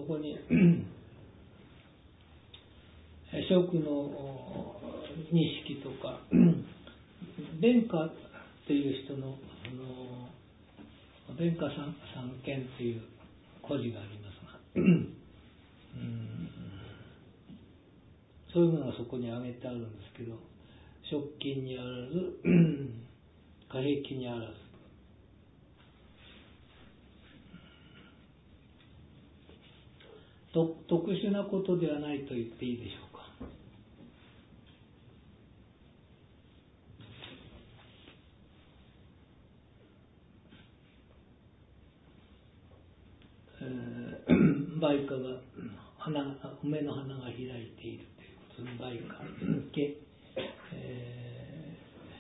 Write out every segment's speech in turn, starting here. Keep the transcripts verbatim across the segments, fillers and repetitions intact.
こに食の認識とか殿下っていう人の殿下三権という故事がありますがうんそういうものがそこに挙げてあるんですけど、食金にあらず貨幣にあらず、と特殊なことではないと言っていいでしょうか。えー、梅花が花梅の花が開いているということで梅花け、え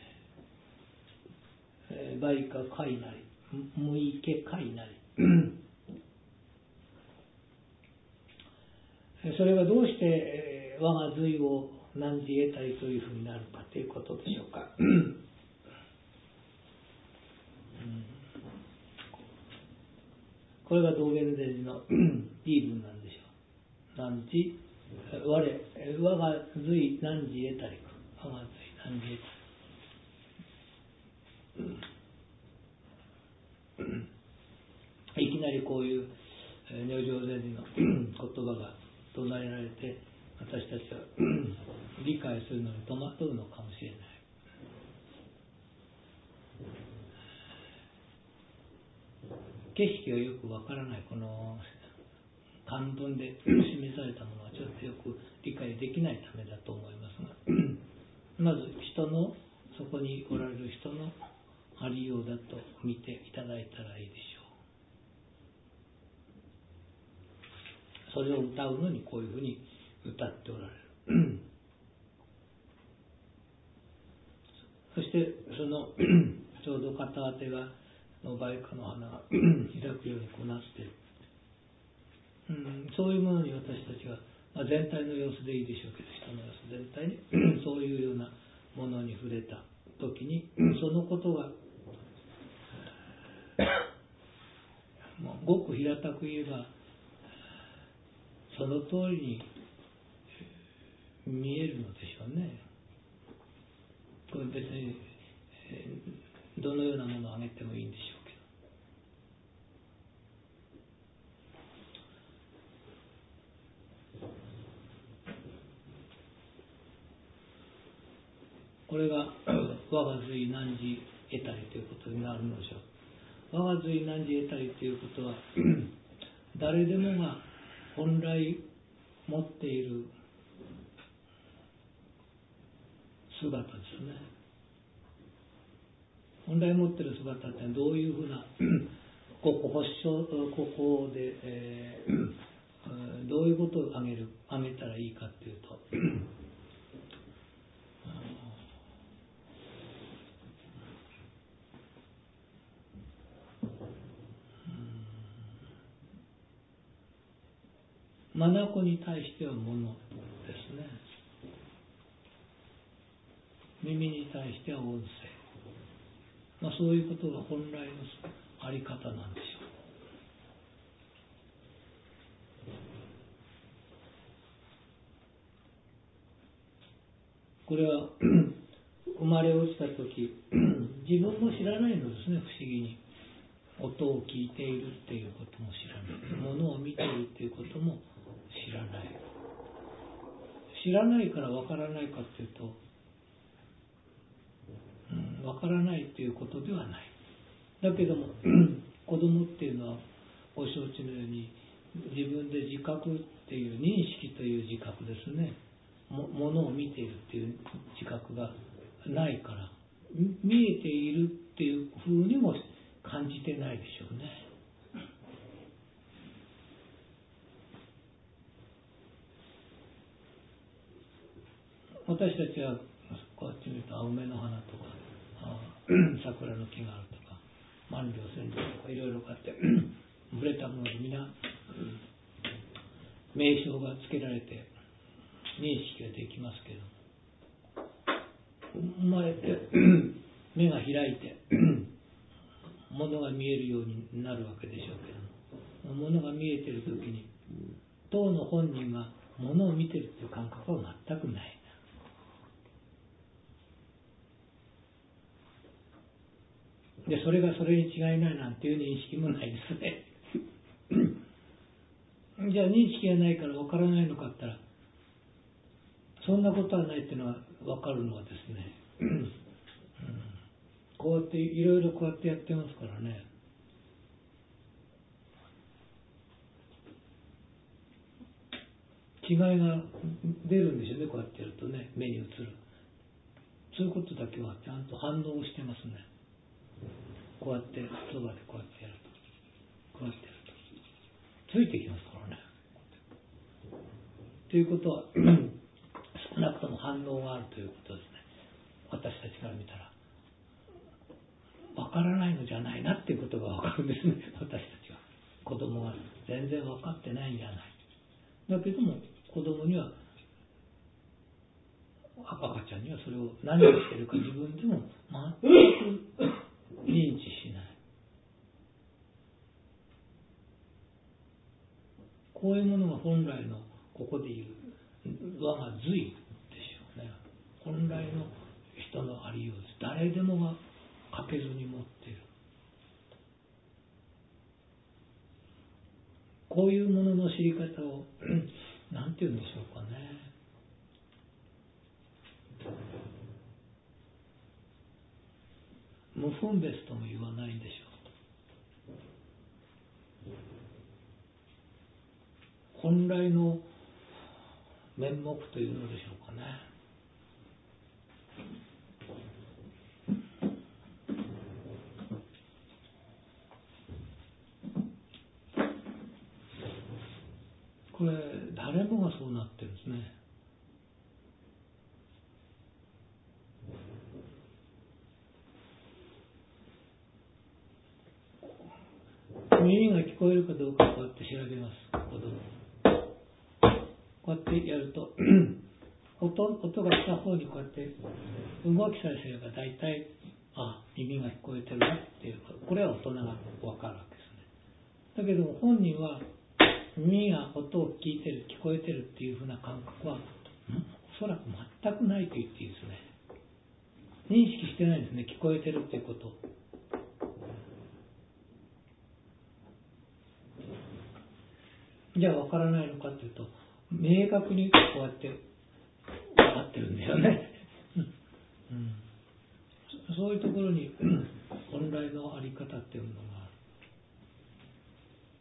ー、梅花貝なりむいけ貝なりそれがどうして、えー、我が髄を汝得たりというふうになるかということでしょうか。これが道元禅師の言い分なんでしょう。汝我我が髄汝得たりか、我が髄汝得たりいきなりこういう如上禅師の言葉が唱えられて、私たちは理解するのに戸惑うのかもしれない。景色がよくわからない、この漢文で示されたものはちょっとよく理解できないためだと思いますが、まず人のそこにおられる人のありようだと見ていただいたらいいでしょう。それを歌うのにこういうふうに歌っておられる。そしてそのちょうど片当てがの梅花の花が開くようにこうなっている、うん、そういうものに私たちが、まあ、全体の様子でいいでしょうけど、人の様子全体にそういうようなものに触れた時に、そのことがもうごく平たく言えばその通りに見えるのでしょうね。これ別に、えー、どのようなものをあげてもいいんでしょうけど、これが我が髄汝得たりということになるのでしょう。我が髄汝得たりということは誰でもが本来持っている姿ですね。本来持っている姿ってどういうふうなここ発症ここで、えー、どういうことをあげるあげたらいいかっていうと眼に対しては物ですね。耳に対しては音声、まあ、そういうことが本来のあり方なんでしょう。これは生まれ落ちた時自分も知らないのですね。不思議に音を聞いているっていうことも知らない、物を見ているっていうことも知らない。知らないからわからないかっていうと、うん、わからないっていうことではない。だけども子供っていうのはお承知のように自分で自覚っていう認識という自覚ですね。も物を見ているっていう自覚がないから見えているっていうふうにも感じてないでしょうね。私たちはこうやって見ると梅の花とか桜の木があるとか万両千両とかいろいろこうやって触れたもので皆名称が付けられて認識ができますけど、生まれて目が開いて物が見えるようになるわけでしょうけども、物が見えている時に当の本人がものを見てるという感覚は全くない。で、それがそれに違いないなんていう認識もないですね。じゃあ認識がないから分からないのかって言ったら、そんなことはないっていうのが分かるのはですね、うん、こうやっていろいろこうやってやってますからね。違いが出るんでしょうね、こうやってやるとね、目に映る。そういうことだけはちゃんと反応してますね。こうやってそばでこうやってやると、こうやってやるとついてきますからね。ということは少なくとも反応があるということですね。私たちから見たら分からないのじゃないなっていうことが分かるんですね。私たちは子供が全然分かってないんじゃない。だけども子供には、赤ちゃんにはそれを何をしているか自分でも全く認知しない。こういうものが本来のここでいう我が髄でしょうね。本来の人のありようです。誰でもが欠けずに持っている。こういうものの知り方を何て言うんでしょうかね。無分別とも言わないんでしょう。本来の面目というのでしょうかね。これ誰もがそうなってるんですね。耳が聞こえるかどうかこうやって調べます。子供こうやってやると音, 音が来た方にこうやって動きさえすれば大体あ耳が聞こえてるなっていう、これは大人が分かるわけですね。だけど本人は耳が音を聞いてる聞こえてるっていうふうな感覚はおそらく全くないと言っていいですね。認識してないんですね、聞こえてるっていうこと。じゃあ分からないのかというと、明確にこうやって分かってるんだよね、うん、そういうところに本来のあり方っていうのが